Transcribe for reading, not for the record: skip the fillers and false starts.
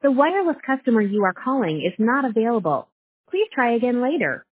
The wireless customer you are calling is not available. Please try again later.